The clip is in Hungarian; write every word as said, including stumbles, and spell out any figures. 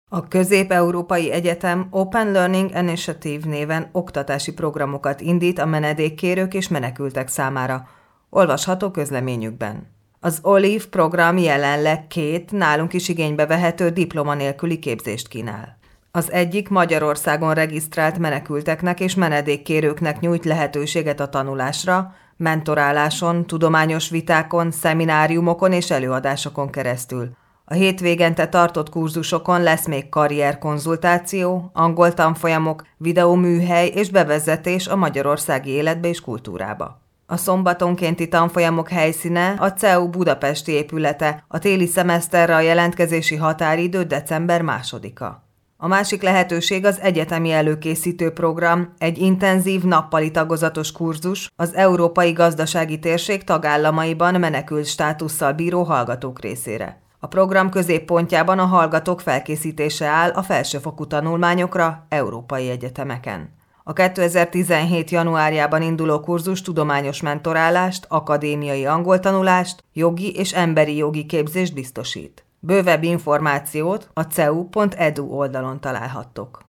A Közép-Európai Egyetem Open Learning Initiative néven oktatási programokat indít a menedékkérők és menekültek számára. Olvasható közleményükben. Az Olive program jelenleg két nálunk is igénybe vehető diploma nélküli képzést kínál. Az egyik Magyarországon regisztrált menekülteknek és menedékkérőknek nyújt lehetőséget a tanulásra, mentoráláson, tudományos vitákon, szemináriumokon és előadásokon keresztül. A hétvégente tartott kurzusokon lesz még karrierkonzultáció, angol tanfolyamok, videóműhely és bevezetés a magyarországi életbe és kultúrába. A szombatonkénti tanfolyamok helyszíne a cé e u budapesti épülete, a téli szemeszterre a jelentkezési határidő december másodika. A másik lehetőség az egyetemi előkészítő program, egy intenzív nappali tagozatos kurzus az Európai Gazdasági Térség tagállamaiban menekült státusszal bíró hallgatók részére. A program középpontjában a hallgatók felkészítése áll a felsőfokú tanulmányokra európai egyetemeken. A kétezer-tizenhét. januárjában induló kurzus tudományos mentorálást, akadémiai angoltanulást, jogi és emberi jogi képzést biztosít. Bővebb információt a cé e u pont e d u oldalon találhattok.